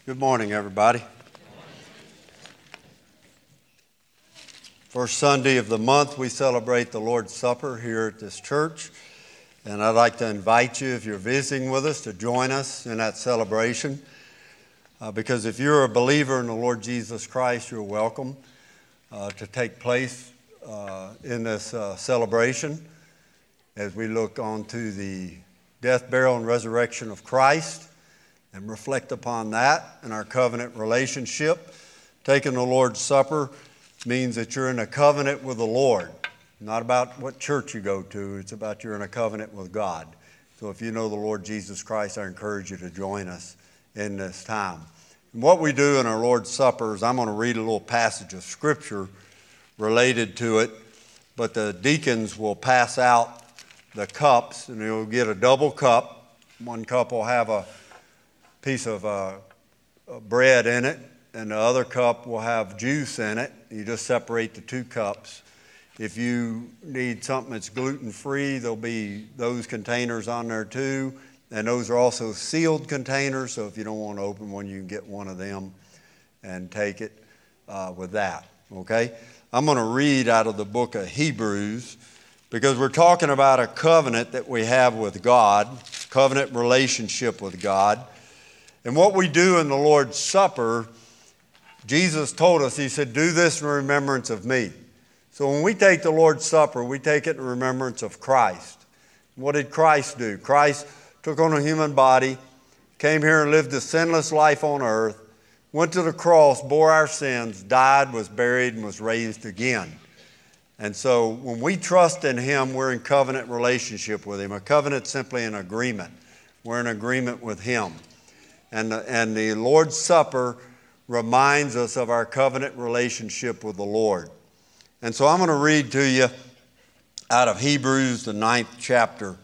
Good morning, everybody. First Sunday of the month, we celebrate the Lord's Supper here at this church. And I'd like to invite you, if you're visiting with us, to join us in that celebration. Because if you're a believer in the Lord Jesus Christ, you're welcome to take place in this celebration as we look on to the death, burial, and resurrection of Christ and reflect upon that in our covenant relationship. Taking the Lord's Supper means that you're in a covenant with the Lord. Not about what church you go to, it's about you're in a covenant with God. So if you know the Lord Jesus Christ, I encourage you to join us in this time. And what we do in our Lord's Supper is I'm going to read a little passage of Scripture related to it, but the deacons will pass out the cups, and you'll get a double cup. One cup will have a piece of bread in it, and the other cup will have juice in it. You just separate the two cups. If you need something that's gluten-free, there'll be those containers on there too, and those are also sealed containers, so if you don't want to open one, you can get one of them and take it with that, okay? I'm going to read out of the book of Hebrews because we're talking about a covenant that we have with God, covenant relationship with God. And what we do in the Lord's Supper, Jesus told us, he said, do this in remembrance of me. So when we take the Lord's Supper, we take it in remembrance of Christ. What did Christ do? Christ took on a human body, came here and lived a sinless life on earth, went to the cross, bore our sins, died, was buried, and was raised again. And so when we trust in him, we're in covenant relationship with him. A covenant is simply an agreement. We're in agreement with him. And the Lord's Supper reminds us of our covenant relationship with the Lord. And so I'm going to read to you out of Hebrews, the 9th chapter,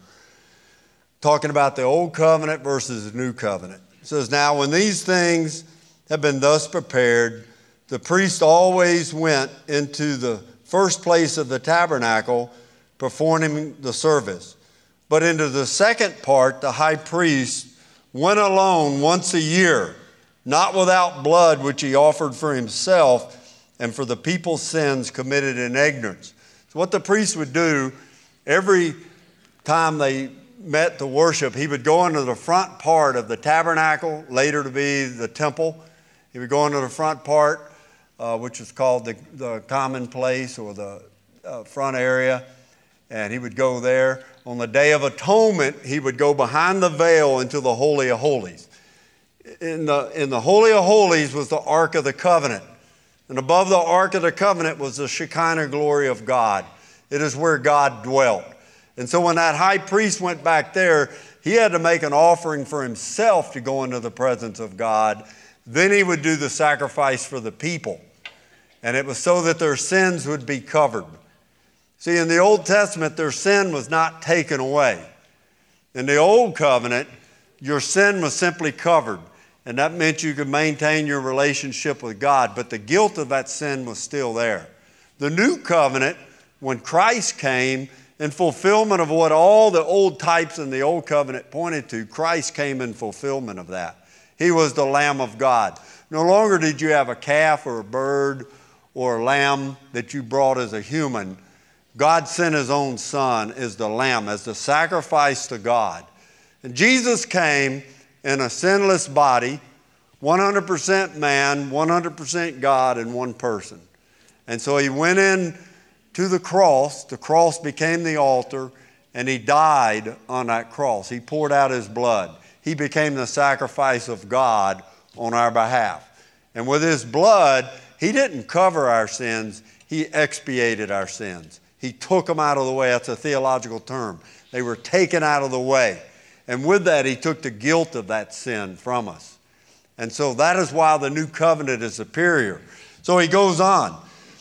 talking about the old covenant versus the new covenant. It says, now when these things have been thus prepared, the priest always went into the first place of the tabernacle, performing the service. But into the second part, the high priest went alone once a year, not without blood, which he offered for himself and for the people's sins committed in ignorance. So what the priest would do, every time they met to worship, he would go into the front part of the tabernacle, later to be the temple. He would go into the front part, which is called the common place or the front area, and he would go there. On the Day of Atonement, he would go behind the veil into the Holy of Holies. In the Holy of Holies was the Ark of the Covenant. And above the Ark of the Covenant was the Shekinah glory of God. It is where God dwelt. And so when that high priest went back there, he had to make an offering for himself to go into the presence of God. Then he would do the sacrifice for the people. And it was so that their sins would be covered. See, in the Old Testament, their sin was not taken away. In the Old Covenant, your sin was simply covered. And that meant you could maintain your relationship with God. But the guilt of that sin was still there. The New Covenant, when Christ came, in fulfillment of what all the old types in the Old Covenant pointed to, Christ came in fulfillment of that. He was the Lamb of God. No longer did you have a calf or a bird or a lamb that you brought as a human. God sent his own Son as the Lamb, as the sacrifice to God. And Jesus came in a sinless body, 100% man, 100% God in one person. And so he went in to the cross became the altar, and he died on that cross. He poured out his blood. He became the sacrifice of God on our behalf. And with his blood, he didn't cover our sins, he expiated our sins. He took them out of the way. That's a theological term. They were taken out of the way. And with that, he took the guilt of that sin from us. And so that is why the new covenant is superior. So he goes on.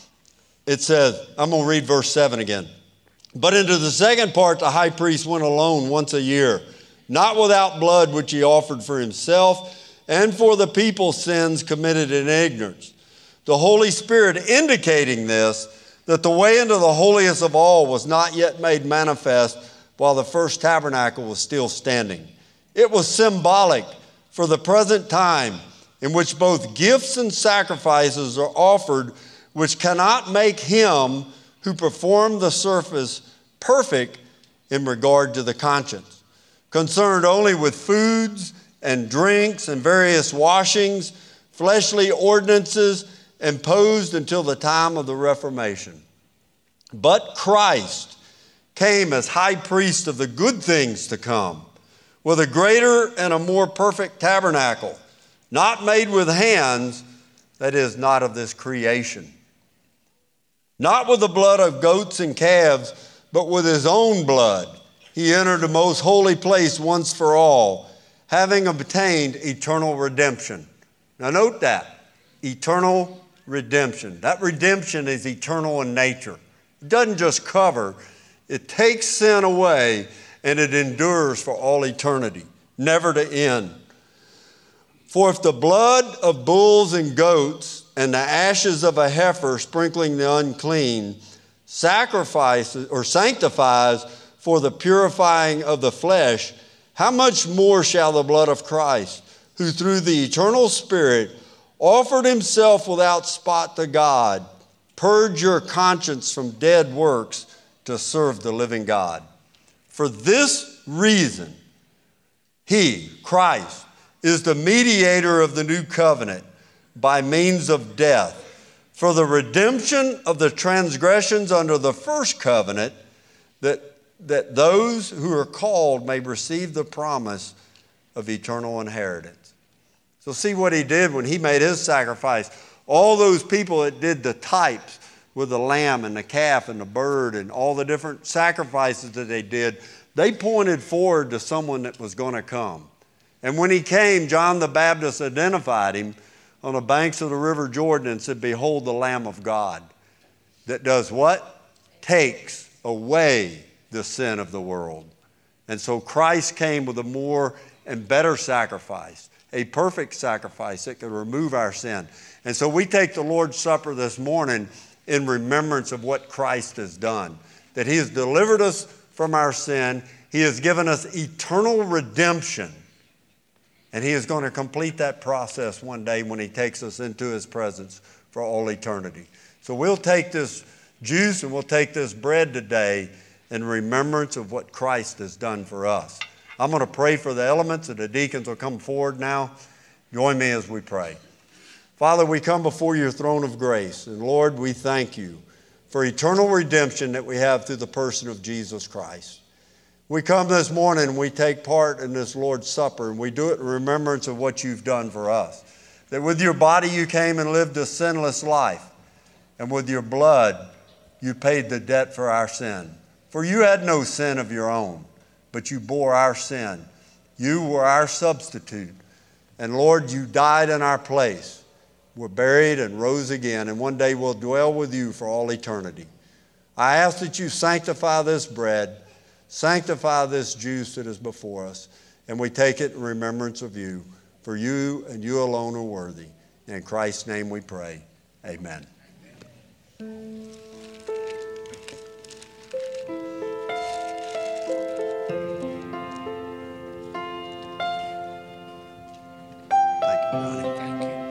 It says, I'm going to read verse 7 again. But into the second part, the high priest went alone once a year, not without blood, which he offered for himself and for the people's sins committed in ignorance. The Holy Spirit indicating this, that the way into the holiest of all was not yet made manifest while the first tabernacle was still standing. It was symbolic for the present time in which both gifts and sacrifices are offered, which cannot make him who performed the service perfect in regard to the conscience, concerned only with foods and drinks and various washings, fleshly ordinances imposed until the time of the Reformation. But Christ came as high priest of the good things to come, with a greater and a more perfect tabernacle, not made with hands, that is, not of this creation. Not with the blood of goats and calves, but with his own blood. He entered the most holy place once for all, having obtained eternal redemption. Now note that, eternal redemption. That redemption is eternal in nature. It doesn't just cover, it takes sin away and it endures for all eternity, never to end. For if the blood of bulls and goats and the ashes of a heifer sprinkling the unclean sacrifices or sanctifies for the purifying of the flesh, how much more shall the blood of Christ, who through the eternal Spirit offered himself without spot to God, purge your conscience from dead works to serve the living God. For this reason, he, Christ, is the mediator of the new covenant by means of death, for the redemption of the transgressions under the first covenant, that those who are called may receive the promise of eternal inheritance. So see what he did when he made his sacrifice. All those people that did the types with the lamb and the calf and the bird and all the different sacrifices that they did, they pointed forward to someone that was going to come. And when he came, John the Baptist identified him on the banks of the river Jordan and said, "Behold the Lamb of God that does what? Takes away the sin of the world." And so Christ came with a more and better sacrifice, a perfect sacrifice that could remove our sin. And so we take the Lord's Supper this morning in remembrance of what Christ has done, that he has delivered us from our sin. He has given us eternal redemption. And he is going to complete that process one day when he takes us into his presence for all eternity. So we'll take this juice and we'll take this bread today in remembrance of what Christ has done for us. I'm going to pray for the elements, and the deacons will come forward now. Join me as we pray. Father, we come before your throne of grace, and Lord, we thank you for eternal redemption that we have through the person of Jesus Christ. We come this morning and we take part in this Lord's Supper, and we do it in remembrance of what you've done for us. That with your body you came and lived a sinless life, and with your blood you paid the debt for our sin. For you had no sin of your own, but you bore our sin. You were our substitute. And Lord, you died in our place, were buried and rose again, and one day we'll dwell with you for all eternity. I ask that you sanctify this bread, sanctify this juice that is before us, and we take it in remembrance of you, for you and you alone are worthy. In Christ's name we pray. Amen. Thank you, Ronnie. Thank you.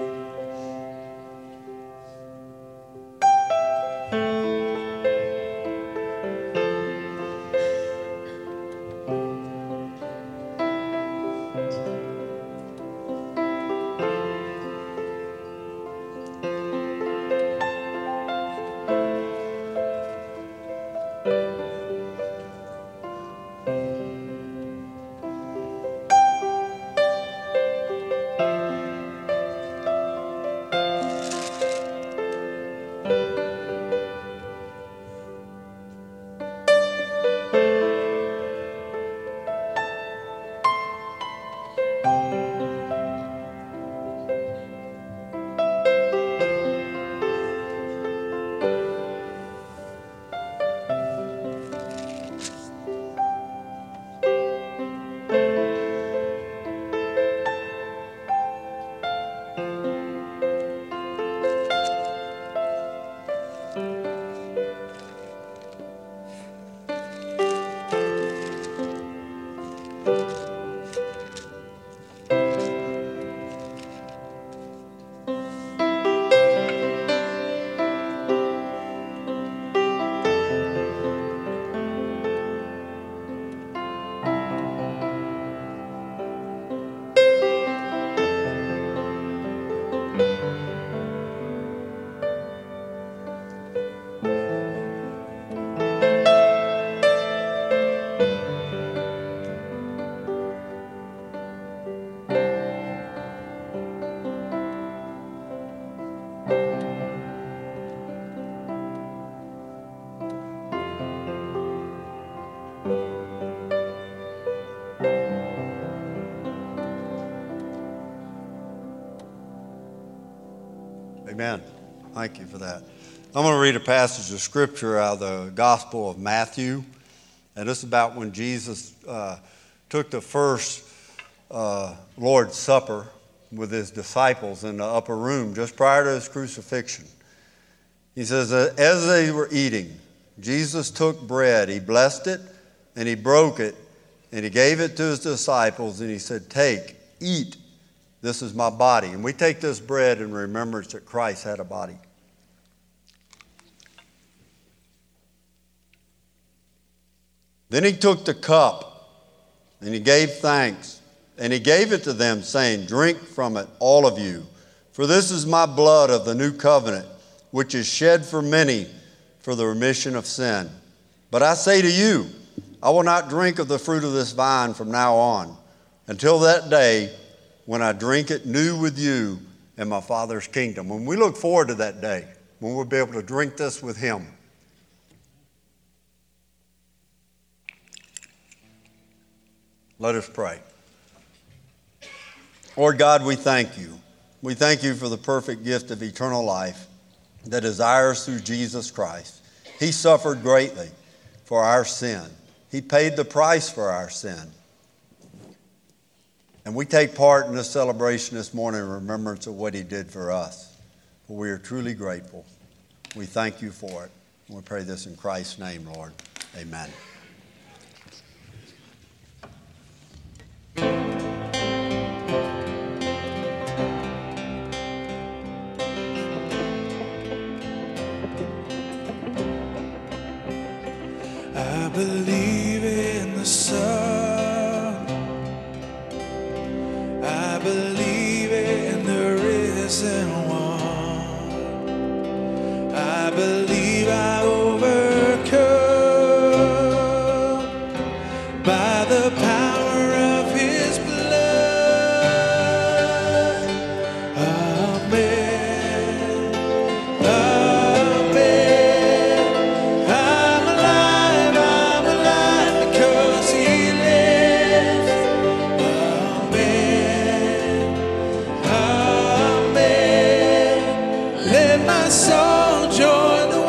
Amen. Thank you for that. I'm going to read a passage of Scripture out of the Gospel of Matthew. And this is about when Jesus took the first Lord's Supper with his disciples in the upper room just prior to his crucifixion. He says, as they were eating, Jesus took bread, he blessed it, and he broke it, and he gave it to his disciples, and he said, take, eat, this is my body. And we take this bread in remembrance that Christ had a body. Then he took the cup, and he gave thanks, and he gave it to them, saying, drink from it, all of you, for this is my blood of the new covenant, which is shed for many for the remission of sin. But I say to you, I will not drink of the fruit of this vine from now on, until that day when I drink it new with you in my Father's kingdom. And we look forward to that day when we'll be able to drink this with him. Let us pray. Lord God, we thank you. We thank you for the perfect gift of eternal life that is ours through Jesus Christ. He suffered greatly for our sin. He paid the price for our sin. And we take part in this celebration this morning in remembrance of what he did for us. For we are truly grateful. We thank you for it. And we pray this in Christ's name, Lord. Amen. I believe in the sun. I believe in the risen one. I believe I overcome by the power of his blood. Amen. Amen. I'm alive because he lives. Amen. Amen. Let my soul join the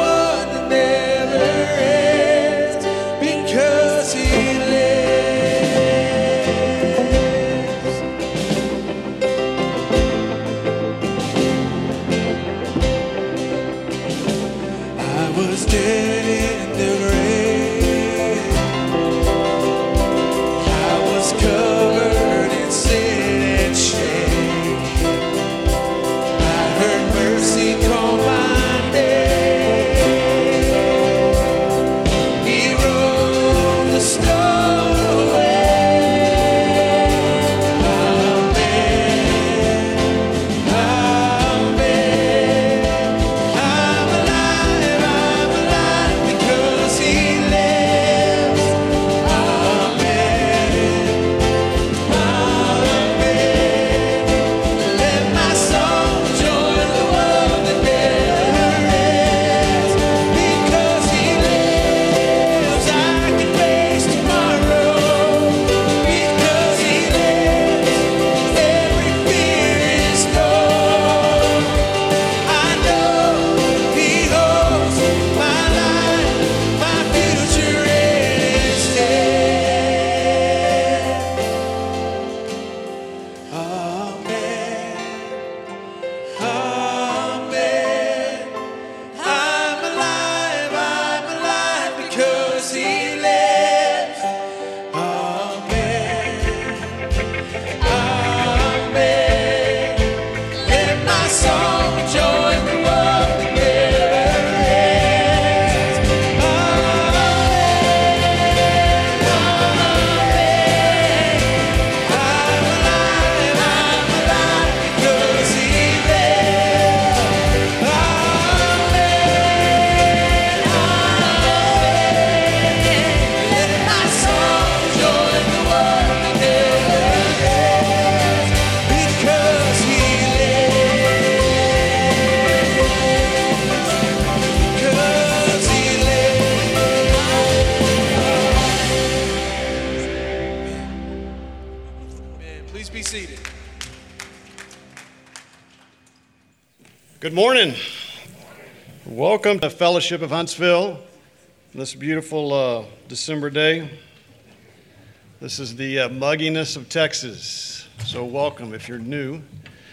Good morning. Welcome to Fellowship of Huntsville on this beautiful December day. This is the mugginess of Texas, so welcome if you're new.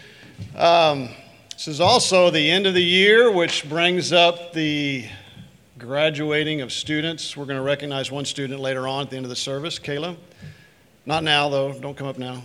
This is also the end of the year, which brings up the graduating of students. We're going to recognize one student later on at the end of the service, Kayla. Not now, though. Don't come up now.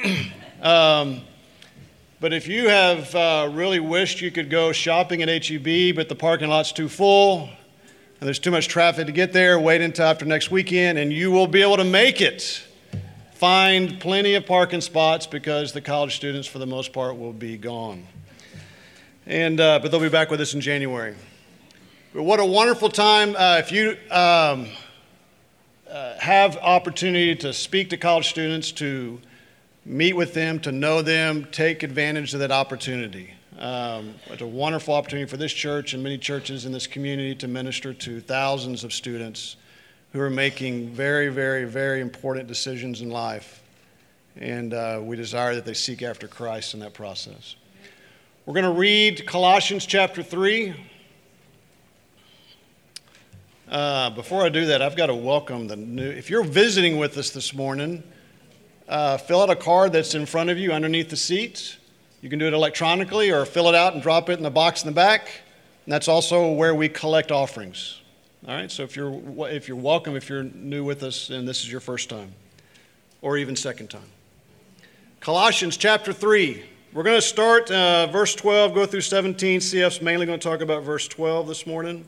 But if you have really wished you could go shopping at H-E-B, but the parking lot's too full, and there's too much traffic to get there, wait until after next weekend, and you will be able to make it. Find plenty of parking spots because the college students, for the most part, will be gone. But they'll be back with us in January. But what a wonderful time. If you have opportunity to speak to college students, to meet with them, to know them, take advantage of that opportunity. It's a wonderful opportunity for this church and many churches in this community to minister to thousands of students who are making very, very, very important decisions in life. And we desire that they seek after Christ in that process. We're going to read Colossians chapter 3. Before I do that, I've got to welcome the new. If you're visiting with us this morning, fill out a card that's in front of you underneath the seat. You can do it electronically or fill it out and drop it in the box in the back. And that's also where we collect offerings. All right, so if you're welcome, if you're new with us and this is your first time or even second time. Colossians chapter 3. We're going to start verse 12, go through 17. CF's mainly going to talk about verse 12 this morning.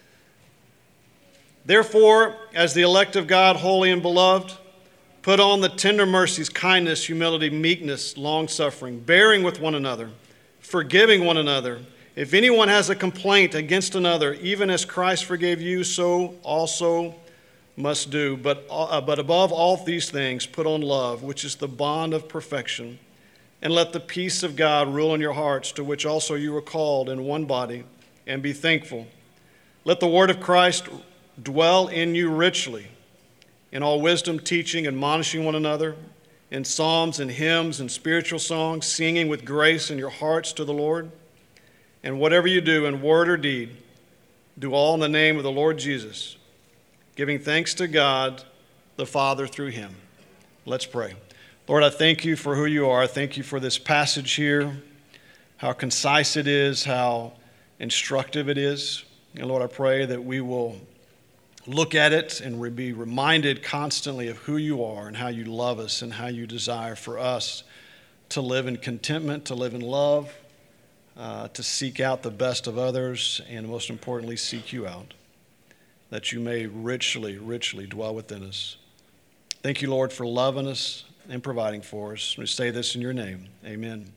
Therefore, as the elect of God, holy and beloved, put on the tender mercies, kindness, humility, meekness, long-suffering, bearing with one another, forgiving one another. If anyone has a complaint against another, even as Christ forgave you, so also must do. But above all these things, put on love, which is the bond of perfection. And let the peace of God rule in your hearts, to which also you were called in one body, and be thankful. Let the word of Christ dwell in you richly, in all wisdom, teaching, admonishing one another, in psalms and hymns and spiritual songs, singing with grace in your hearts to the Lord. And whatever you do in word or deed, do all in the name of the Lord Jesus, giving thanks to God the Father through him. Let's pray. Lord, I thank you for who you are. I thank you for this passage here, how concise it is, how instructive it is. And Lord, I pray that we will look at it and be reminded constantly of who you are and how you love us and how you desire for us to live in contentment, to live in love, to seek out the best of others, and most importantly, seek you out, that you may richly, richly dwell within us. Thank you, Lord, for loving us and providing for us. We say this in your name. Amen.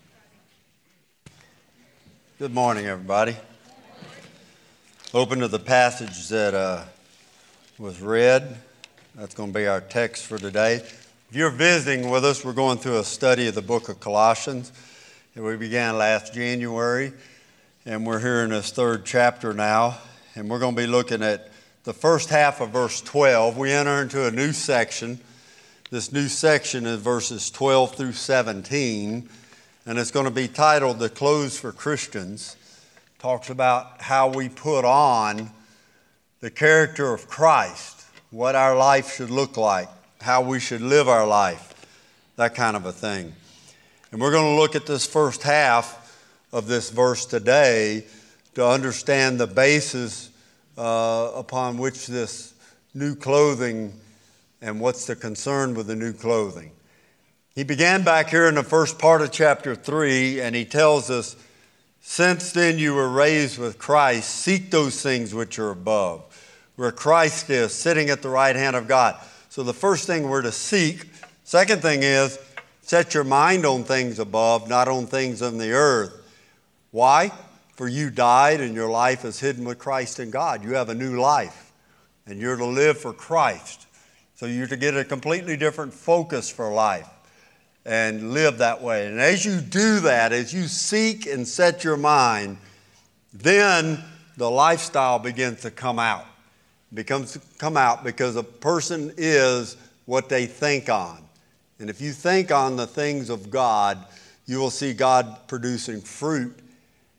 Good morning, everybody. Open to the passage that was read. That's going to be our text for today. If you're visiting with us, we're going through a study of the book of Colossians that we began last January, and we're here in this third chapter now, and we're going to be looking at the first half of verse 12. We enter into a new section. This new section is verses 12 through 17, and it's going to be titled The Clothes for Christians. Talks about how we put on the character of Christ, what our life should look like, how we should live our life, that kind of a thing. And we're going to look at this first half of this verse today to understand the basis upon which this new clothing and what's the concern with the new clothing. He began back here in the first part of chapter 3, and he tells us, since then you were raised with Christ, seek those things which are above, where Christ is, sitting at the right hand of God. So the first thing we're to seek. Second thing is, set your mind on things above, not on things on the earth. Why? For you died and your life is hidden with Christ in God. You have a new life, and you're to live for Christ. So you're to get a completely different focus for life and live that way. And as you do that, as you seek and set your mind, then the lifestyle begins to come out. Come out because a person is what they think on. And if you think on the things of God, you will see God producing fruit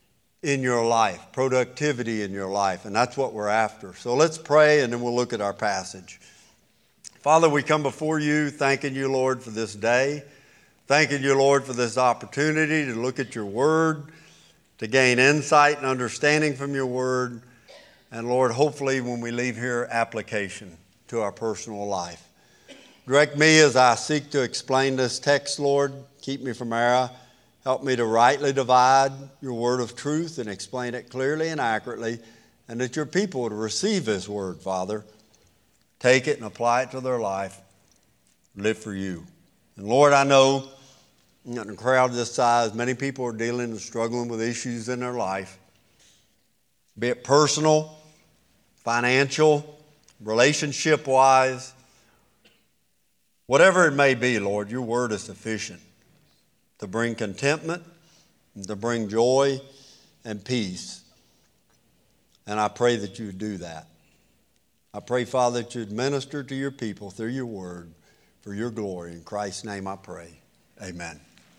in your life, productivity in your life, and that's what we're after. So let's pray, and then we'll look at our passage. Father, we come before you thanking you, Lord, for this day. Thanking you, Lord, for this opportunity to look at your word, to gain insight and understanding from your word. And Lord, hopefully when we leave here, application to our personal life. Direct me as I seek to explain this text, Lord. Keep me from error. Help me to rightly divide your word of truth and explain it clearly and accurately, and that your people would receive this word, Father. Take it and apply it to their life. Live for you. And Lord, I know in a crowd this size, many people are dealing and struggling with issues in their life, be it personal, financial, relationship-wise, whatever it may be, Lord, your word is sufficient to bring contentment, and to bring joy and peace. And I pray that you would do that. I pray, Father, that you'd minister to your people through your word for your glory. In Christ's name I pray. Amen.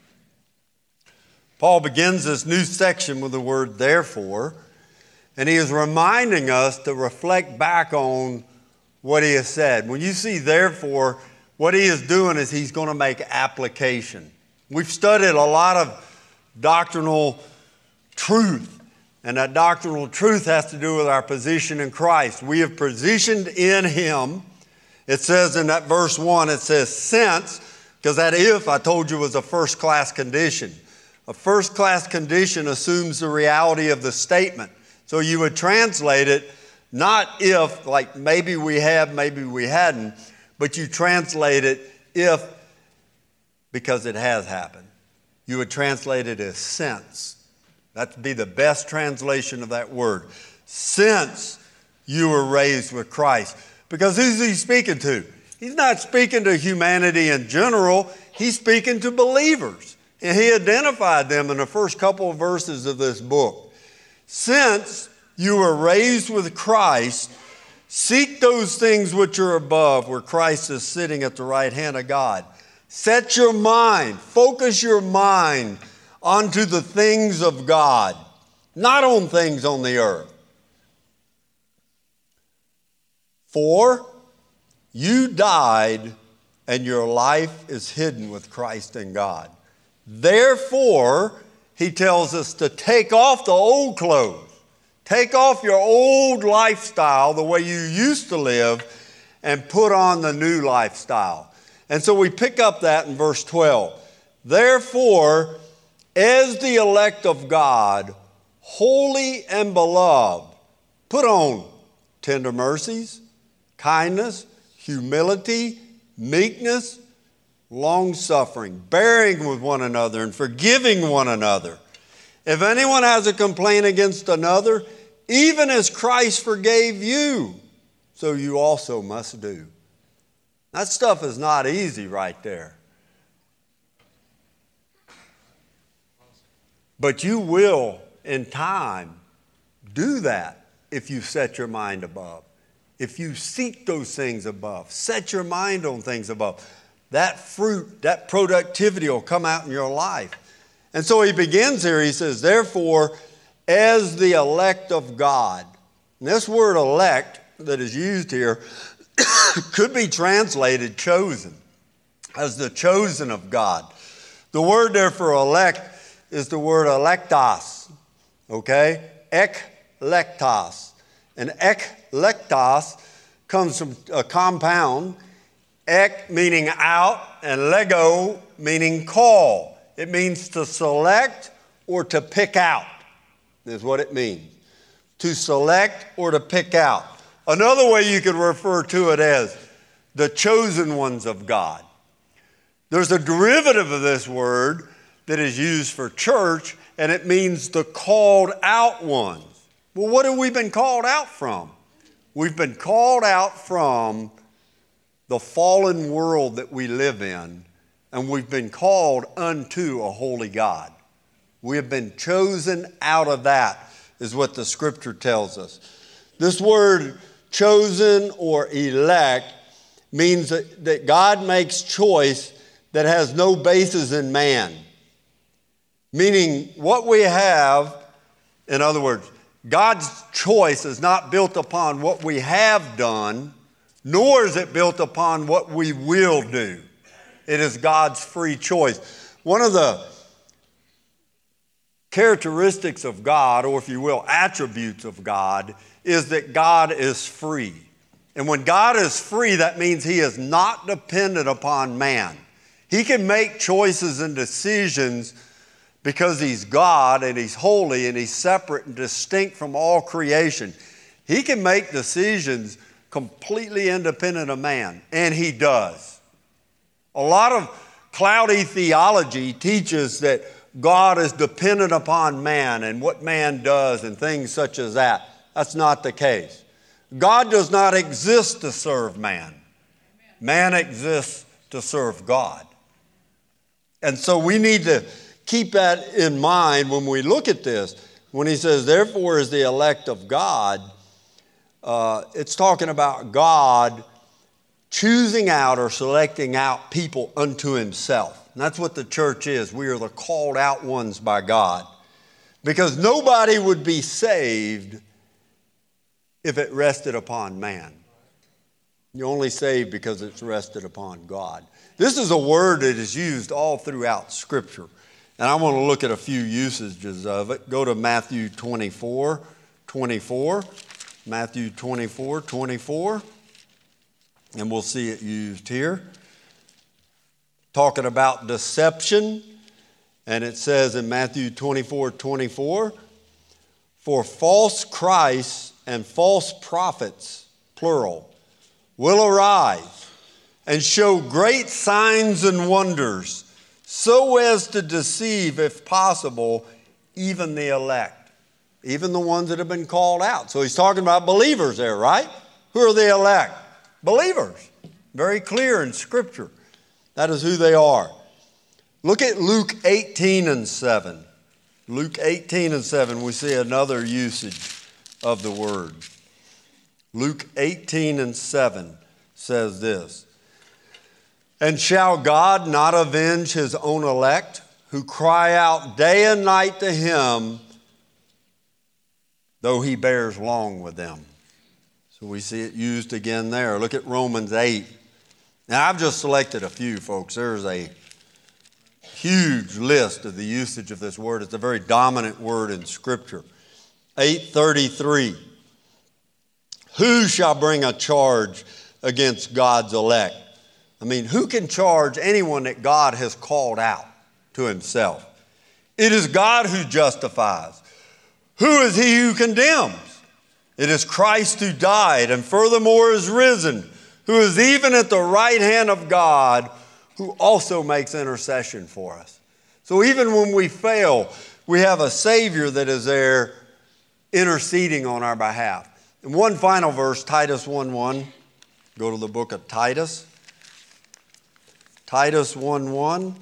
Paul begins this new section with the word therefore, and he is reminding us to reflect back on what he has said. When you see therefore, what he is doing is he's going to make application. We've studied a lot of doctrinal truth, and that doctrinal truth has to do with our position in Christ. We have positioned in him. It says in that verse 1, it says since, because that if I told you was a first-class condition. A first-class condition assumes the reality of the statement. So you would translate it not if, like maybe we have, maybe we hadn't, but you translate it if, because it has happened. You would translate it as since. That'd be the best translation of that word. Since you were raised with Christ. Because who's he speaking to? He's not speaking to humanity in general. He's speaking to believers. And he identified them in the first couple of verses of this book. Since you were raised with Christ, seek those things which are above, where Christ is sitting at the right hand of God. Set your mind, focus your mind onto the things of God, not on things on the earth. For you died, and your life is hidden with Christ in God. Therefore, he tells us to take off the old clothes. Take off your old lifestyle, the way you used to live, and put on the new lifestyle. And so we pick up that in verse 12. Therefore, as the elect of God, holy and beloved, put on tender mercies, kindness, humility, meekness, long-suffering, bearing with one another and forgiving one another. If anyone has a complaint against another, even as Christ forgave you, so you also must do. That stuff is not easy right there. But you will, in time, do that if you set your mind above. If you seek those things above, set your mind on things above. That fruit, that productivity will come out in your life. And so he begins here, he says, therefore, as the elect of God. And this word elect that is used here could be translated chosen, as the chosen of God. The word there for elect is the word electos, okay? Eklektos. And eklektos comes from a compound, ek meaning out, and lego meaning call. It means to select or to pick out, is what it means. To select or to pick out. Another way you could refer to it as the chosen ones of God. There's a derivative of this word that is used for church, and it means the called out ones. Well, what have we been called out from? We've been called out from the fallen world that we live in, and we've been called unto a holy God. We have been chosen out of that, is what the scripture tells us. This word chosen or elect means that God makes choice that has no basis in man. Meaning what we have In other words, God's choice is not built upon what we have done, nor is it built upon what we will do. It is God's free choice. One of the characteristics of God, or if you will, attributes of God, is that God is free. And when God is free, that means He is not dependent upon man. He can make choices and decisions because He's God and He's holy and He's separate and distinct from all creation. He can make decisions completely independent of man, and He does. A lot of cloudy theology teaches that God is dependent upon man and what man does and things such as that. That's not the case. God does not exist to serve man. Man exists to serve God. And so we need to keep that in mind when we look at this. When he says, therefore is the elect of God, it's talking about God choosing out or selecting out people unto Himself. And that's what the church is. We are the called out ones by God. Because nobody would be saved if it rested upon man. You're only saved because it's rested upon God. This is a word that is used all throughout Scripture. And I want to look at a few usages of it. Go to Matthew 24:24. Matthew 24:24. And we'll see it used here. Talking about deception. And it says in Matthew 24:24, for false Christs and false prophets, plural, will arise and show great signs and wonders, so as to deceive, if possible, even the elect, even the ones that have been called out. So he's talking about believers there, right? Who are the elect? Believers. Very clear in Scripture. That is who they are. Look at Luke 18:7. Luke 18:7, we see another usage of the word. Luke 18:7 says this, and shall God not avenge His own elect, who cry out day and night to Him, though He bears long with them? So we see it used again there. Look at Romans 8. Now I've just selected a few, folks. There's a huge list of the usage of this word. It's a very dominant word in Scripture. 8:33. Who shall bring a charge against God's elect? I mean, who can charge anyone that God has called out to Himself? It is God who justifies. Who is he who condemns? It is Christ who died and furthermore is risen, who is even at the right hand of God, who also makes intercession for us. So even when we fail, we have a Savior that is there interceding on our behalf. And one final verse, Titus 1:1. Go to the book of Titus. Titus 1:1.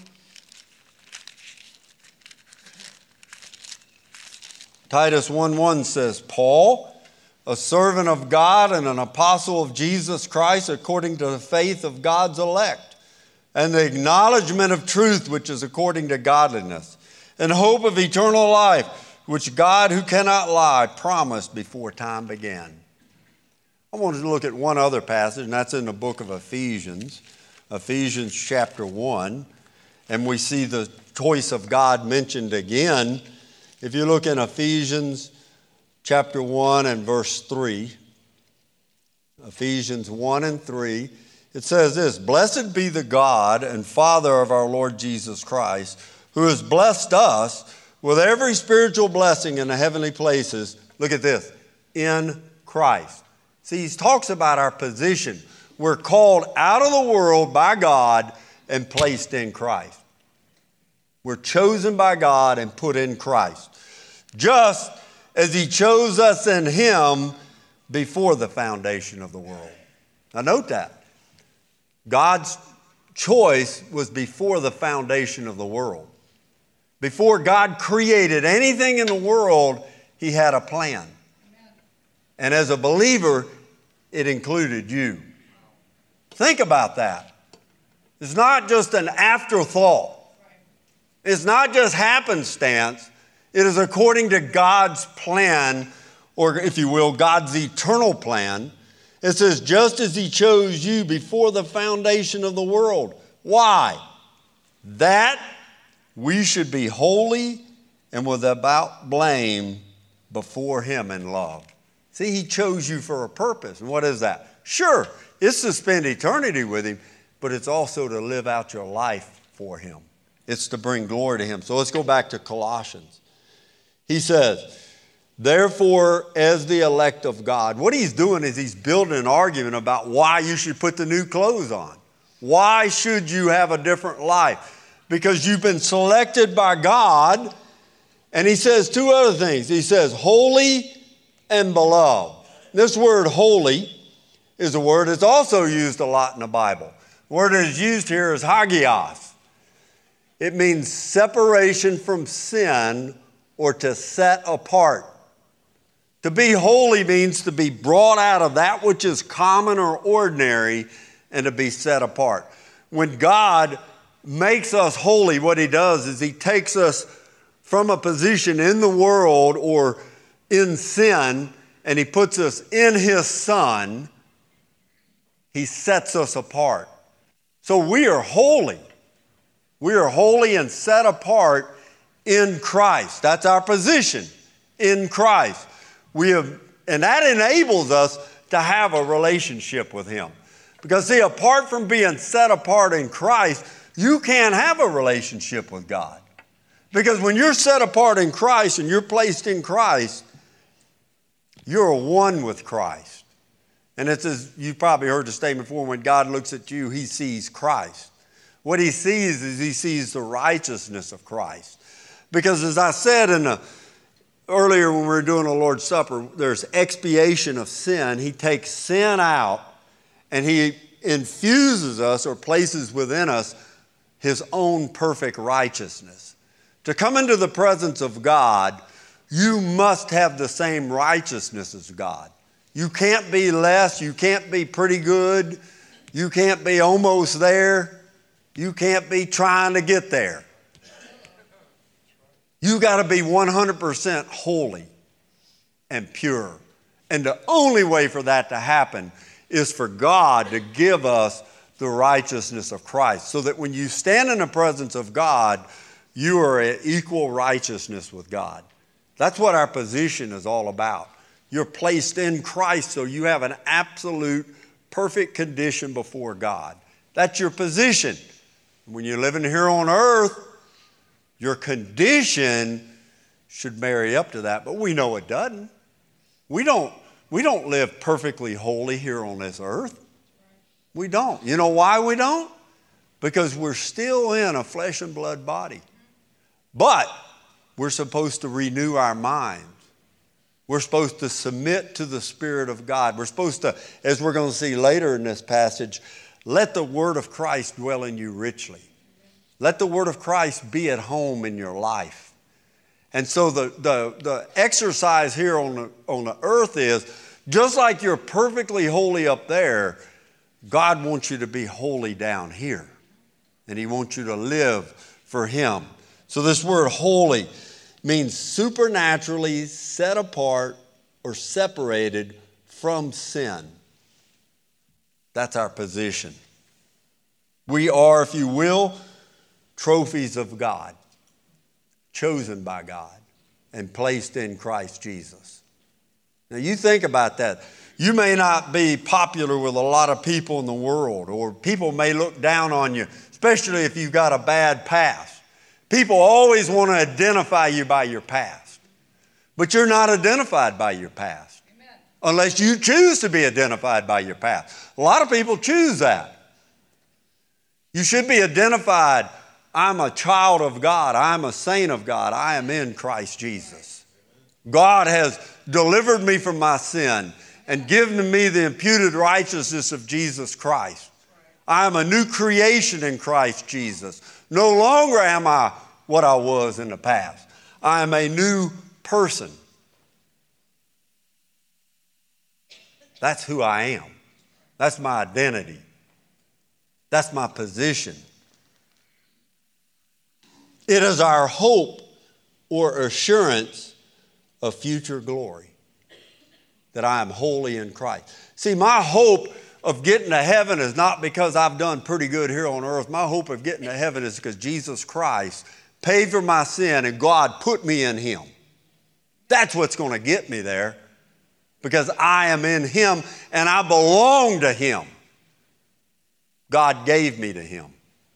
Titus 1:1 says, Paul, a servant of God and an apostle of Jesus Christ according to the faith of God's elect, and the acknowledgement of truth which is according to godliness, and hope of eternal life, which God who cannot lie promised before time began. I wanted to look at one other passage, and that's in the book of Ephesians, Ephesians chapter 1, and we see the choice of God mentioned again. If you look in Ephesians chapter 1 and verse 3, Ephesians 1 and 3, it says this, Blessed be the God and Father of our Lord Jesus Christ, who has blessed us with every spiritual blessing in the heavenly places. Look at this, in Christ. See, he talks about our position. We're called out of the world by God and placed in Christ. We're chosen by God and put in Christ, just as He chose us in Him before the foundation of the world. Now note that. God's choice was before the foundation of the world. Before God created anything in the world, He had a plan. And as a believer, it included you. Think about that. It's not just an afterthought. It's not just happenstance. It is according to God's plan, or if you will, God's eternal plan. It says, just as he chose you before the foundation of the world. Why? That we should be holy and without blame before him in love. See, he chose you for a purpose. And what is that? Sure, it's to spend eternity with him, but it's also to live out your life for him. It's to bring glory to him. So let's go back to Colossians. He says, therefore, as the elect of God, what he's doing is he's building an argument about why you should put the new clothes on. Why should you have a different life? Because you've been selected by God. And he says two other things. He says, holy and beloved. This word holy is a word that's also used a lot in the Bible. The word that is used here is hagios. It means separation from sin or to set apart. To be holy means to be brought out of that which is common or ordinary and to be set apart. When God makes us holy, what he does is he takes us from a position in the world or in sin, and he puts us in his Son. He sets us apart. So we are holy. We are holy and set apart in Christ. That's our position, in Christ. And that enables us to have a relationship with him. Because see, apart from being set apart in Christ, you can't have a relationship with God. Because when you're set apart in Christ and you're placed in Christ, you're one with Christ. And it's as you've probably heard the statement before, when God looks at you, he sees Christ. What he sees is he sees the righteousness of Christ. Because as I said earlier when we were doing the Lord's Supper, there's expiation of sin. He takes sin out and he infuses us or places within us his own perfect righteousness. To come into the presence of God, you must have the same righteousness as God. You can't be less. You can't be pretty good. You can't be almost there. You can't be trying to get there. You got to be 100% holy and pure. And the only way for that to happen is for God to give us the righteousness of Christ. So that when you stand in the presence of God, you are at equal righteousness with God. That's what our position is all about. You're placed in Christ, so you have an absolute perfect condition before God. That's your position. When you're living here on earth, your condition should marry up to that, but we know it doesn't. We don't live perfectly holy here on this earth. We don't. You know why we don't? Because we're still in a flesh and blood body. But we're supposed to renew our minds. We're supposed to submit to the Spirit of God. We're supposed to, as we're going to see later in this passage, let the Word of Christ dwell in you richly. Let the Word of Christ be at home in your life. And so the exercise here on the earth is, just like you're perfectly holy up there, God wants you to be holy down here. And he wants you to live for him. So this word holy means supernaturally set apart or separated from sin. That's our position. We are, if you will, trophies of God, chosen by God and placed in Christ Jesus. Now you think about that. You may not be popular with a lot of people in the world, or people may look down on you, especially if you've got a bad past. People always want to identify you by your past. But you're not identified by your past. Amen. Unless you choose to be identified by your past. A lot of people choose that. You should be identified, I'm a child of God, I'm a saint of God, I am in Christ Jesus. God has delivered me from my sin and given me the imputed righteousness of Jesus Christ. I am a new creation in Christ Jesus. No longer am I what I was in the past. I am a new person. That's who I am. That's my identity. That's my position. It is our hope or assurance of future glory, that I am holy in Christ. See, my hope of getting to heaven is not because I've done pretty good here on earth. My hope of getting to heaven is because Jesus Christ paid for my sin and God put me in Him. That's what's going to get me there, because I am in Him and I belong to Him. God gave me to Him.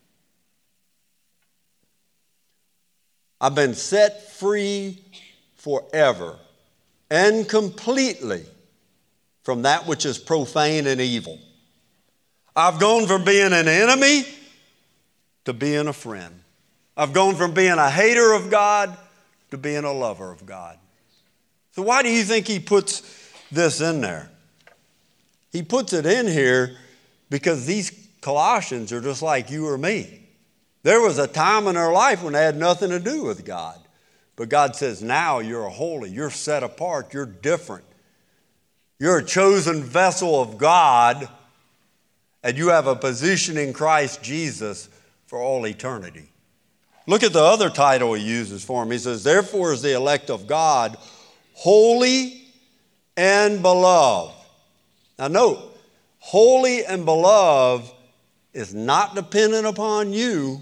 I've been set free forever and completely from that which is profane and evil. I've gone from being an enemy to being a friend. I've gone from being a hater of God to being a lover of God. So why do you think He puts this in there? He puts it in here because these Colossians are just like you or me. There was a time in their life when they had nothing to do with God. But God says, now you're holy, you're set apart, you're different. You're a chosen vessel of God, and you have a position in Christ Jesus for all eternity. Look at the other title He uses for him. He says, therefore is the elect of God holy and beloved. Now note, holy and beloved is not dependent upon you.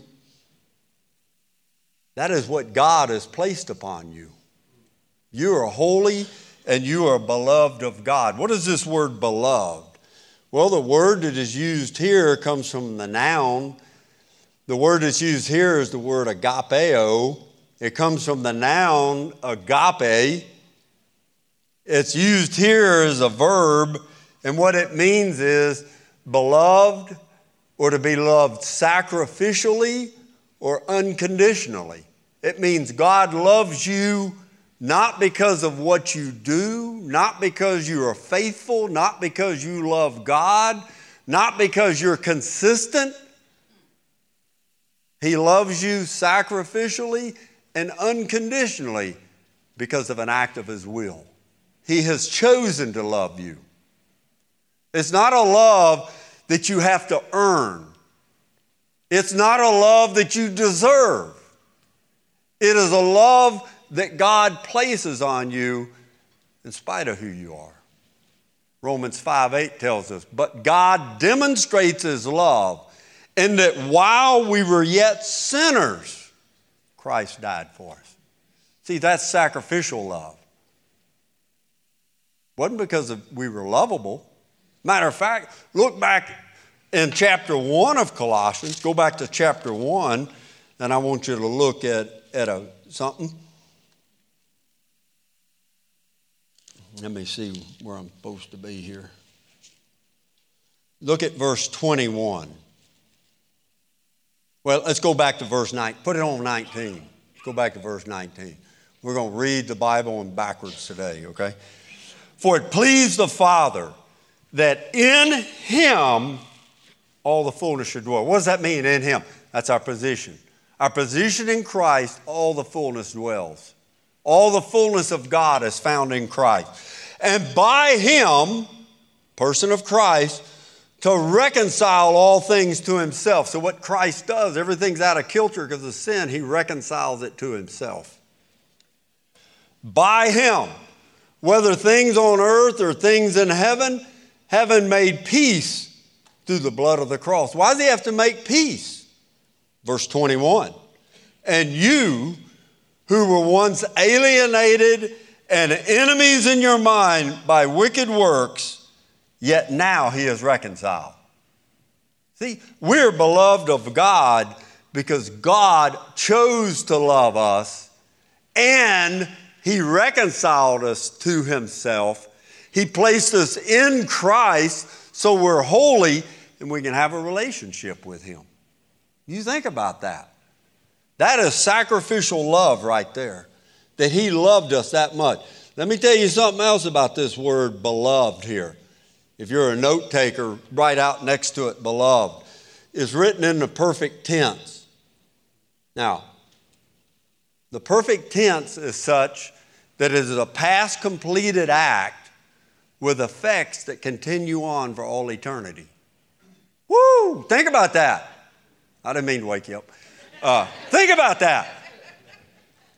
That is what God has placed upon you. You are holy and you are beloved of God. What is this word beloved? Well, the word that is used here comes from the noun. The word that's used here is the word agapeo. It comes from the noun agape. It's used here as a verb, and what it means is beloved, or to be loved sacrificially or unconditionally. It means God loves you not because of what you do, not because you are faithful, not because you love God, not because you're consistent. He loves you sacrificially and unconditionally because of an act of His will. He has chosen to love you. It's not a love that you have to earn. It's not a love that you deserve. It is a love that God places on you in spite of who you are. Romans 5:8 tells us, but God demonstrates His love in that while we were yet sinners, Christ died for us. See, that's sacrificial love. It wasn't because we were lovable. Matter of fact, look back in chapter 1 of Colossians. Go back to chapter 1, and I want you to look at something. Let me see where I'm supposed to be here. Look at verse 21. Well, let's go back to verse 9. Put it on 19. Go back to verse 19. We're going to read the Bible in backwards today, okay? For it pleased the Father that in Him all the fullness should dwell. What does that mean, in Him? That's our position. Our position in Christ, all the fullness dwells. All the fullness of God is found in Christ. And by Him, person of Christ, to reconcile all things to Himself. So what Christ does, everything's out of kilter because of sin. He reconciles it to Himself. By Him, whether things on earth or things in heaven, having made peace through the blood of the cross. Why does He have to make peace? Verse 21. And you, who were once alienated and enemies in your mind by wicked works, yet now He is reconciled. See, we're beloved of God because God chose to love us and He reconciled us to Himself. He placed us in Christ so we're holy and we can have a relationship with Him. You think about that. That is sacrificial love right there, that He loved us that much. Let me tell you something else about this word beloved here. If you're a note taker, write out next to it, beloved. It's written in the perfect tense. Now, the perfect tense is such that it is a past completed act with effects that continue on for all eternity. Woo! Think about that. I didn't mean to wake you up. Think about that.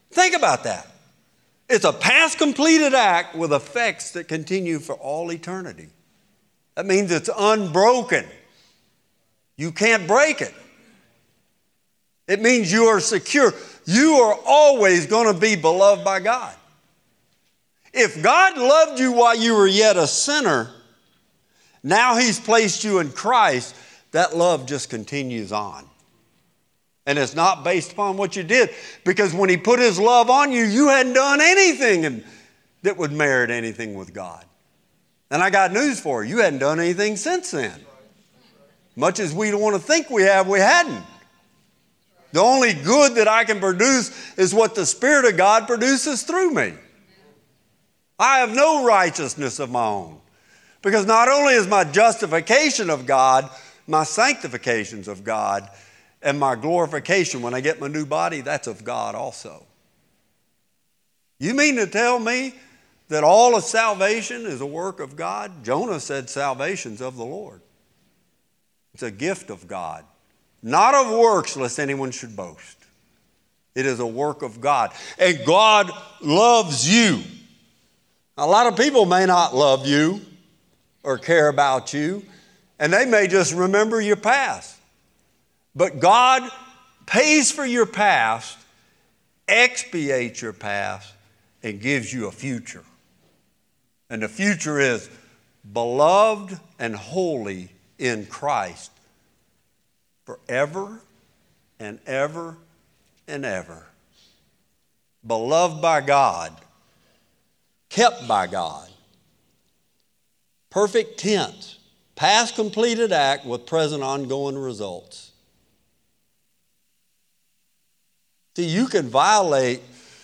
Think about that. It's a past completed act with effects that continue for all eternity. That means it's unbroken. You can't break it. It means you are secure. You are always going to be beloved by God. If God loved you while you were yet a sinner, now He's placed you in Christ, that love just continues on. And it's not based upon what you did. Because when He put His love on you, you hadn't done anything that would merit anything with God. And I got news for you. You hadn't done anything since then. Much as we want to think we have, we hadn't. The only good that I can produce is what the Spirit of God produces through me. I have no righteousness of my own. Because not only is my justification of God, my sanctification's of God, and my glorification when I get my new body, that's of God also. You mean to tell me that all of salvation is a work of God? Jonah said salvation's of the Lord. It's a gift of God. Not of works, lest anyone should boast. It is a work of God. And God loves you. A lot of people may not love you or care about you, and they may just remember your past. But God pays for your past, expiates your past, and gives you a future. And the future is beloved and holy in Christ forever and ever and ever. Beloved by God, kept by God. Perfect tense, past completed act with present ongoing results. See, you can violate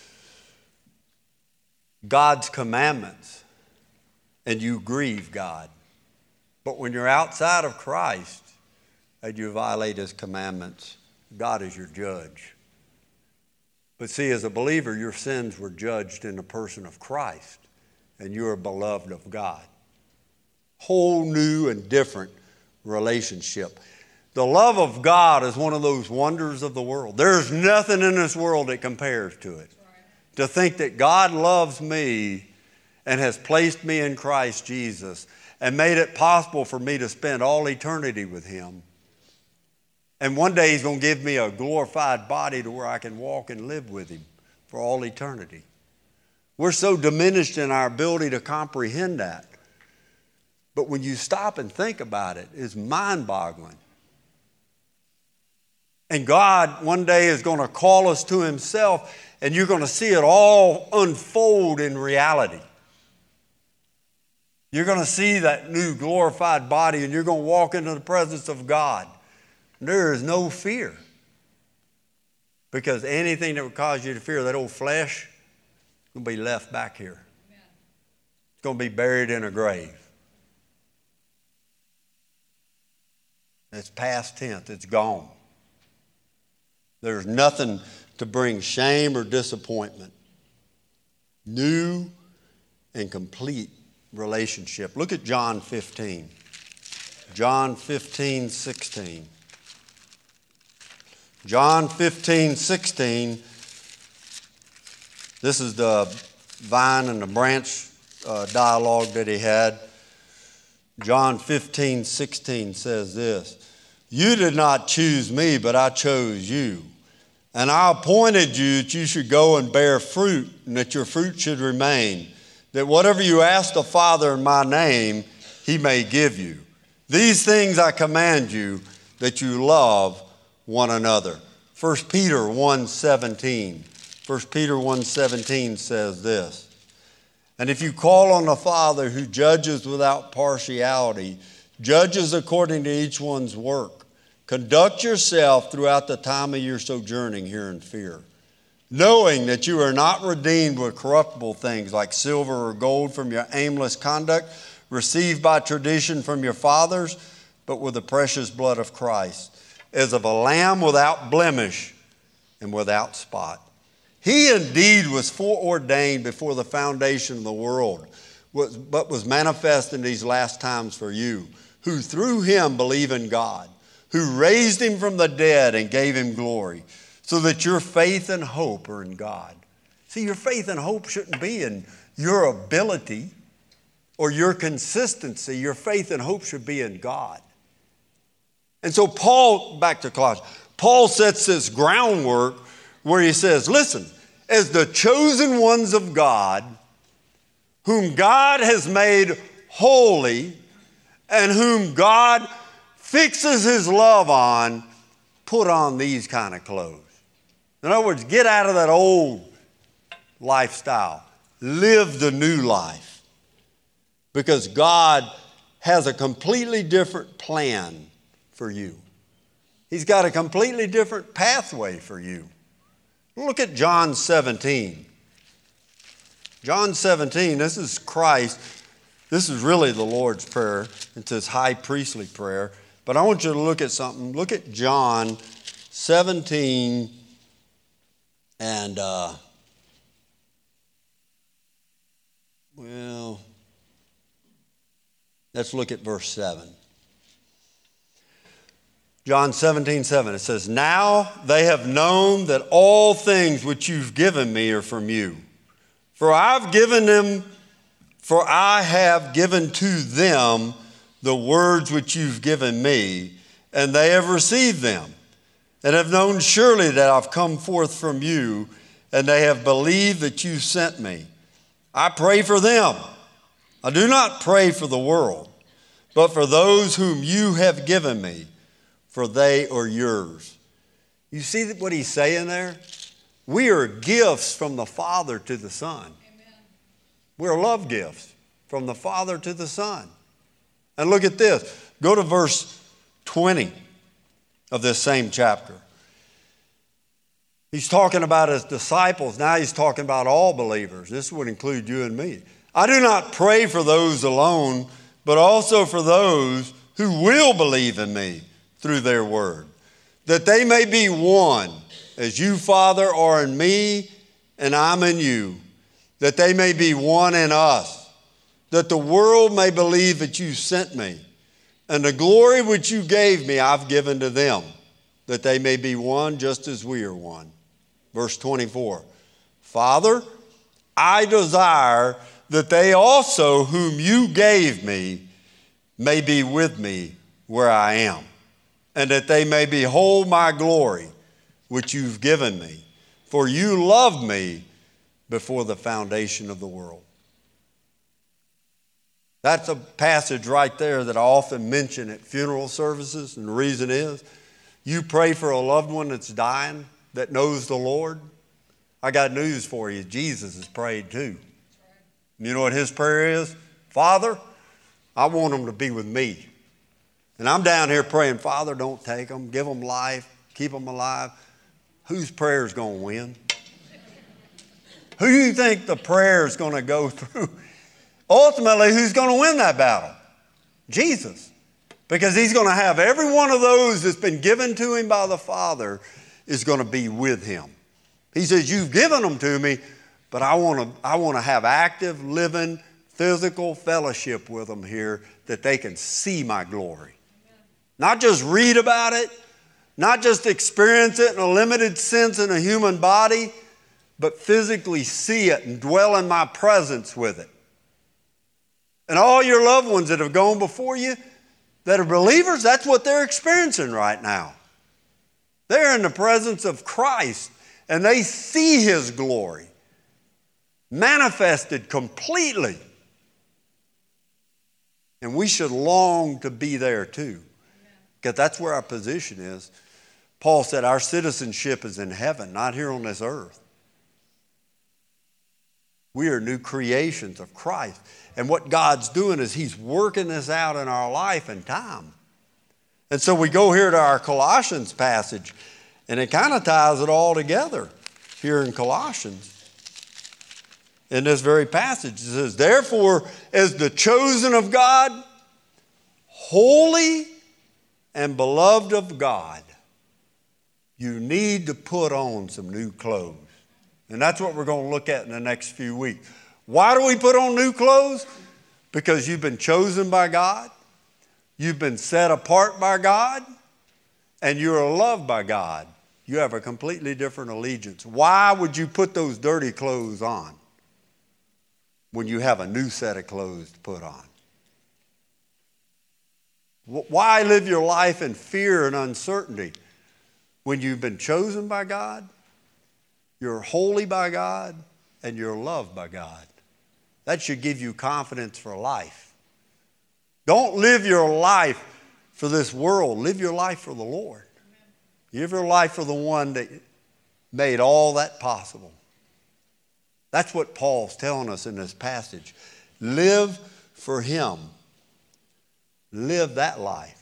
God's commandments and you grieve God. But when you're outside of Christ and you violate His commandments, God is your judge. But see, as a believer, your sins were judged in the person of Christ, and you are beloved of God. Whole new and different relationship. The love of God is one of those wonders of the world. There's nothing in this world that compares to it. To think that God loves me and has placed me in Christ Jesus and made it possible for me to spend all eternity with Him. And one day He's going to give me a glorified body to where I can walk and live with Him for all eternity. We're so diminished in our ability to comprehend that. But when you stop and think about it, it's mind-boggling. And God one day is going to call us to Himself, and you're going to see it all unfold in reality. You're going to see that new glorified body, and you're going to walk into the presence of God. There is no fear. Because anything that would cause you to fear, that old flesh, is going to be left back here. Amen. It's going to be buried in a grave. It's past tense. It's gone. There's nothing to bring shame or disappointment. New and complete relationship. Look at John 15. John 15, 16. John 15, 16. This is the vine and the branch dialogue that He had. John 15, 16 says this. You did not choose me, but I chose you. And I appointed you that you should go and bear fruit, and that your fruit should remain, that whatever you ask the Father in my name, He may give you. These things I command you, that you love one another. 1 Peter 1:17. 1 Peter 1:17 says this. And if you call on the Father who judges without partiality, judges according to each one's work, conduct yourself throughout the time of your sojourning here in fear, knowing that you are not redeemed with corruptible things like silver or gold from your aimless conduct received by tradition from your fathers, but with the precious blood of Christ, as of a lamb without blemish and without spot. He indeed was foreordained before the foundation of the world, but was manifest in these last times for you, who through Him believe in God, who raised Him from the dead and gave Him glory, so that your faith and hope are in God. See, your faith and hope shouldn't be in your ability or your consistency. Your faith and hope should be in God. And so Paul, back to Colossians, Paul sets this groundwork where he says, listen, as the chosen ones of God, whom God has made holy and whom God fixes his love on, put on these kind of clothes. In other words, get out of that old lifestyle. Live the new life. Because God has a completely different plan for you. He's got a completely different pathway for you. Look at John 17. John 17, this is Christ. This is really the Lord's Prayer. It's his high priestly prayer. But I want you to look at something. Look at John 17 and, let's look at verse 7. John 17:7, it says, now they have known that all things which you've given me are from you. For I have given to them the words which you've given me, and they have received them, and have known surely that I've come forth from you, and they have believed that you sent me. I pray for them. I do not pray for the world, but for those whom you have given me, for they are yours. You see what he's saying there? We are gifts from the Father to the Son. Amen. We're love gifts from the Father to the Son. And look at this. Go to verse 20 of this same chapter. He's talking about his disciples. Now he's talking about all believers. This would include you and me. I do not pray for those alone, but also for those who will believe in me through their word, that they may be one, as you, Father, are in me and I'm in you, that they may be one in us, that the world may believe that you sent me, and the glory which you gave me I've given to them, that they may be one just as we are one. Verse 24, Father, I desire that they also whom you gave me may be with me where I am, and that they may behold my glory, which you've given me. For you loved me before the foundation of the world. That's a passage right there that I often mention at funeral services, and the reason is, you pray for a loved one that's dying, that knows the Lord. I got news for you. Jesus has prayed too. You know what his prayer is? Father, I want them to be with me. And I'm down here praying, Father, don't take them. Give them life. Keep them alive. Whose prayer is going to win? Who do you think the prayer is going to go through? Ultimately, who's going to win that battle? Jesus. Because he's going to have every one of those that's been given to him by the Father is going to be with him. He says, you've given them to me, but I want to have active, living, physical fellowship with them here that they can see my glory. Not just read about it, not just experience it in a limited sense in a human body, but physically see it and dwell in my presence with it. And all your loved ones that have gone before you that are believers, that's what they're experiencing right now. They're in the presence of Christ and they see his glory manifested completely. And we should long to be there too, because that's where our position is. Paul said our citizenship is in heaven, not here on this earth. We are new creations of Christ. And what God's doing is he's working this out in our life and time. And so we go here to our Colossians passage, and it kind of ties it all together here in Colossians. In this very passage, it says, therefore, as the chosen of God, holy and beloved of God, you need to put on some new clothes. And that's what we're going to look at in the next few weeks. Why do we put on new clothes? Because you've been chosen by God, you've been set apart by God, and you are loved by God. You have a completely different allegiance. Why would you put those dirty clothes on when you have a new set of clothes to put on? Why live your life in fear and uncertainty when you've been chosen by God, you're holy by God, and you're loved by God? That should give you confidence for life. Don't live your life for this world. Live your life for the Lord. Live your life for the one that made all that possible. That's what Paul's telling us in this passage. Live for Him. Live that life.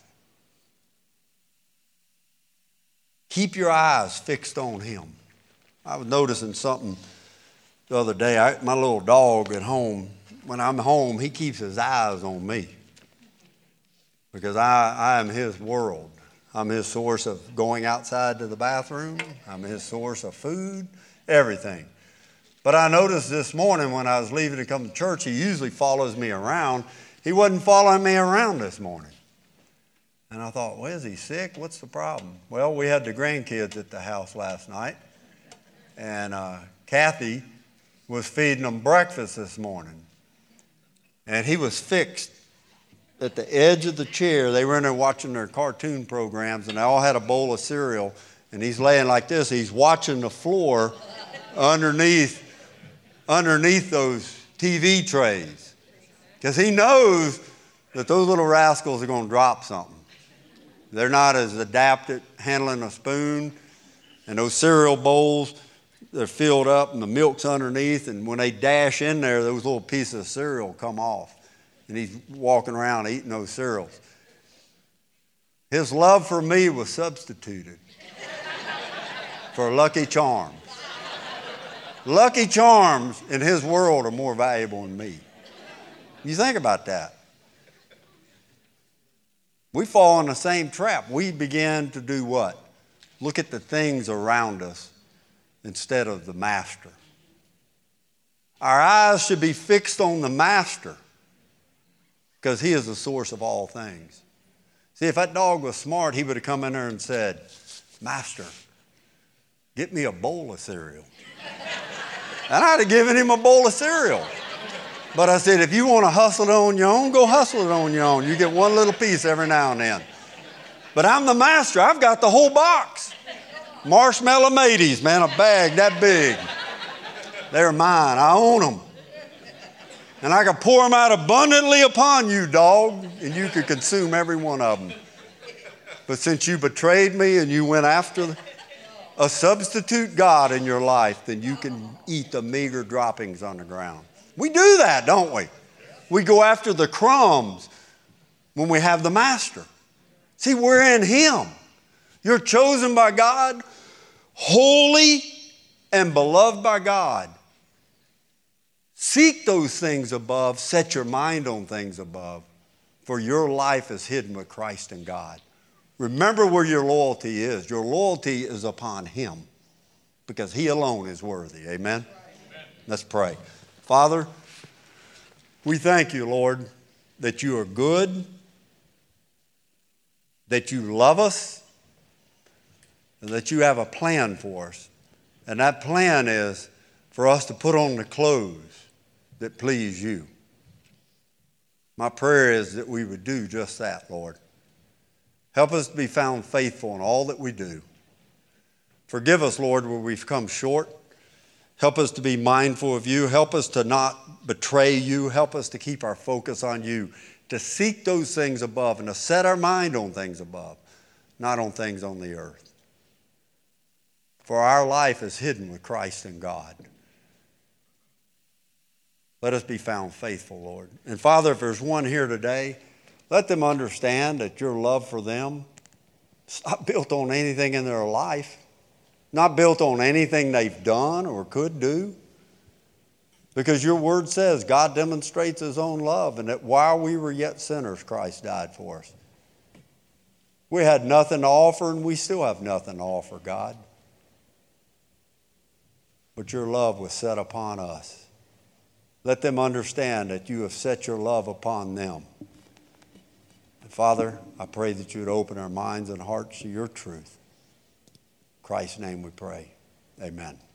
Keep your eyes fixed on Him. I was noticing something the other day. My little dog at home, when I'm home, he keeps his eyes on me because I am his world. I'm his source of going outside to the bathroom. I'm his source of food, everything. But I noticed this morning when I was leaving to come to church, he usually follows me around. He wasn't following me around this morning. And I thought, well, is he sick? What's the problem? Well, we had the grandkids at the house last night. And Kathy was feeding them breakfast this morning. And he was fixed at the edge of the chair. They were in there watching their cartoon programs, and they all had a bowl of cereal. And he's laying like this. He's watching the floor underneath those TV trays. Because he knows that those little rascals are going to drop something. They're not as adept at handling a spoon. And those cereal bowls, they're filled up and the milk's underneath. And when they dash in there, those little pieces of cereal come off. And he's walking around eating those cereals. His love for me was substituted for Lucky Charms. Lucky Charms in his world are more valuable than me. You think about that. We fall in the same trap. We begin to do what? Look at the things around us instead of the master. Our eyes should be fixed on the master because he is the source of all things. See, if that dog was smart, he would have come in there and said, Master, get me a bowl of cereal. And I'd have given him a bowl of cereal. But I said, if you want to hustle it on your own, go hustle it on your own. You get one little piece every now and then. But I'm the master. I've got the whole box. Marshmallow Mateys, man, a bag that big. They're mine. I own them. And I can pour them out abundantly upon you, dog, and you could consume every one of them. But since you betrayed me and you went after a substitute God in your life, then you can eat the meager droppings on the ground. We do that, don't we? We go after the crumbs when we have the master. See, we're in Him. You're chosen by God, holy and beloved by God. Seek those things above. Set your mind on things above. For your life is hidden with Christ in God. Remember where your loyalty is. Your loyalty is upon Him because He alone is worthy. Amen? Let's pray. Father, we thank you, Lord, that you are good, that you love us, and that you have a plan for us. And that plan is for us to put on the clothes that please you. My prayer is that we would do just that, Lord. Help us to be found faithful in all that we do. Forgive us, Lord, where we've come short. Help us to be mindful of you. Help us to not betray you. Help us to keep our focus on you, to seek those things above and to set our mind on things above, not on things on the earth. For our life is hidden with Christ in God. Let us be found faithful, Lord. And Father, if there's one here today, let them understand that your love for them is not built on anything in their life, not built on anything they've done or could do. Because your word says God demonstrates His own love and that while we were yet sinners, Christ died for us. We had nothing to offer and we still have nothing to offer, God. But your love was set upon us. Let them understand that you have set your love upon them. And Father, I pray that you would open our minds and hearts to your truth. Christ's name we pray. Amen.